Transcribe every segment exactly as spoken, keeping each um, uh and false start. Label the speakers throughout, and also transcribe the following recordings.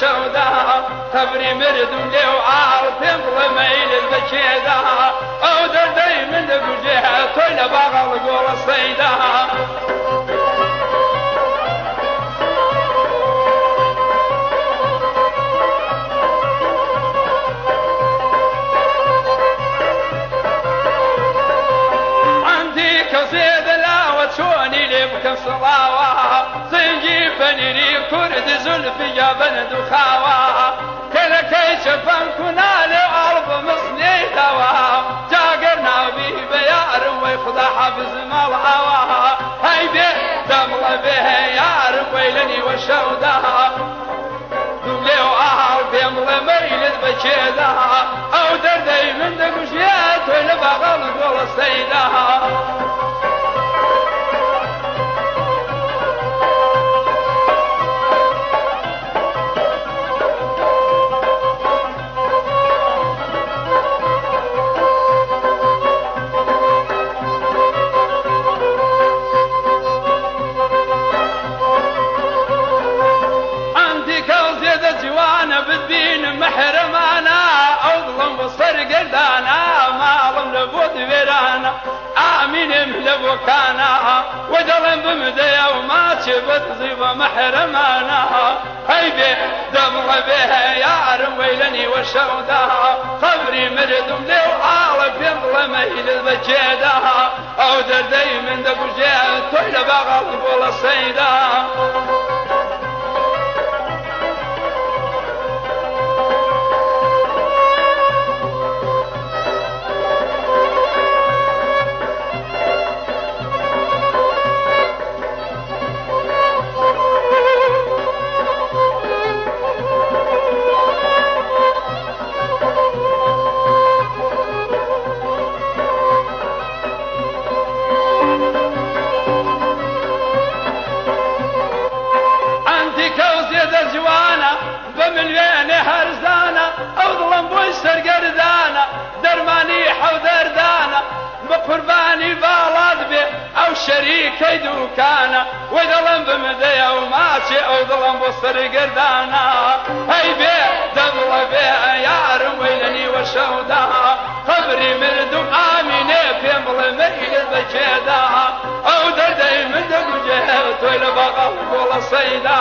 Speaker 1: وشودا خبري مردم لي وعارف يمضي ميل البكيدا او دردي من بجهه طول باغل قول الصيدا شوني لبكم صلاوة زنجي فنيري كرد زلفي جابن دخاوة كلا كي شفن كنا لأرض مصني دوا جاقرنا بيه بيار ويخضى حافظ مالعوة هاي بيه دمغ بيه يار ويلني وشودا دولي وآهر بيمغ ميلد بجيدا او دردي من دقشيات ويلبغل قول السيدا محرمانا اظلم بصر قردانا ما ظلم لبوت فيرانا امين ملبوكانا وظلم بمديا وما تشبت زيبا محرمانا هيبي دمغ بها يا ويلني وشودا خبري مردم لي وعارف يظلم الى البجيدا او دردي من دبجيد طول بغل قول الصيدا بمليون هرزانا اظلم بوسر قردانا درماني حودردانا بقرباني بالاد بي او شريكي دوكانا وظلم بمديا وماشي او ظلم بوسر قردانا هاي بي دمر بي يار ويلني وشودا خبري مردم اميني في ملمي البجيدا او دردي من دقجه طول بغل قول الصيدا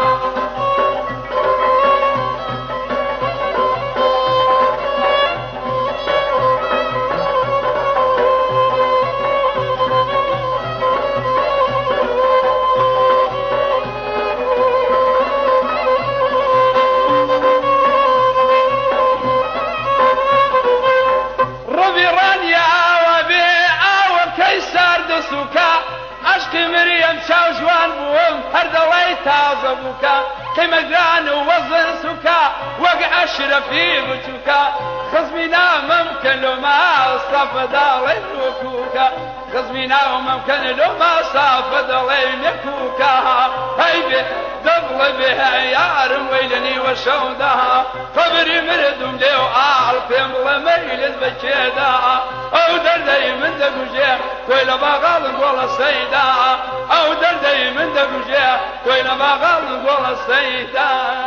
Speaker 1: مريم شاو جوان بوم هر دلي تازه بوكا كيما جران ووزن سوكا وقع الشرفي بتوكا خصمنا ممكن لو ما صف دالي وكوكا خصمنا ممكن لو ما صف دالي مكوكا هيبي دبل بها يار ويلني وشودا خبري مردم ليو اعرف يملا ميل البجيدا او دردي من دقوجيه كويلا باغال قول السيدا او دردي من دقوجيه كويلا باغال قول السيدا